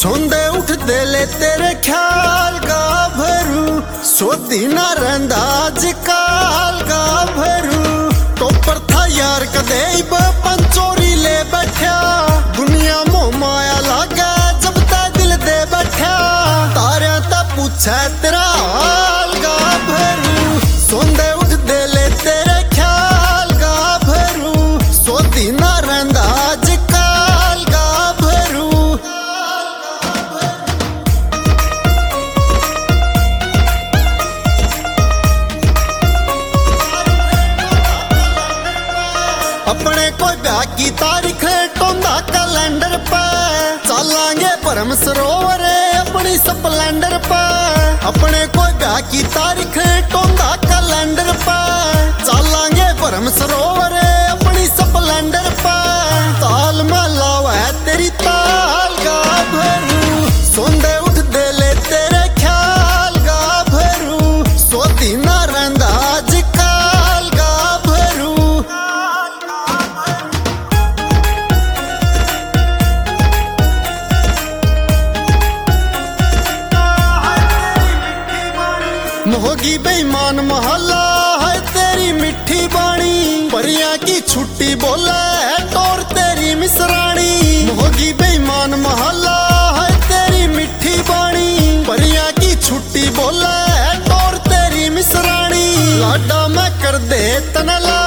सोंदे उठ दे ले तेरे ख्याल का भरू, सोधी ना रंदा आज काल का भरू। टोपर था यार कदे पंचोरी ले बैठा, दुनिया मोह माया लागे जब ते दिल दे बैठा। तारे ता पूछे तेरा हाल का भरू, सोंदे उठ दे ले तेरे ख्याल का भरू, सोधी ना रंदा आज काल का भरू। अपने कोई ब्याह की तारीख टोंदा कैलेंडर पे, चलांगे परम सरोवर अपनी स्प्लेंडर पे। अपने कोई ब्याह की तारीख टोंदा कैलेंडर पे, चलांगे परम सरोवर अपनी स्प्लेंडर पे। ताल में लावा है तेरी ताल का भरू, सोंदे उठ दे ले तेरे ख्याल का भरू, सोधी ना रंदा आज काल का भरू। मोहगी बेईमान महल्ला है तेरी मिठी बाणी, परियां की छुट्टी बोले है टोर तेरी मिसरानी। मोहगी बेईमान महल्ला है तेरी मिठी बाणी, परियां की छुट्टी बोले है टोर तेरी मिसरानी। लाडा मैं कर दे तनला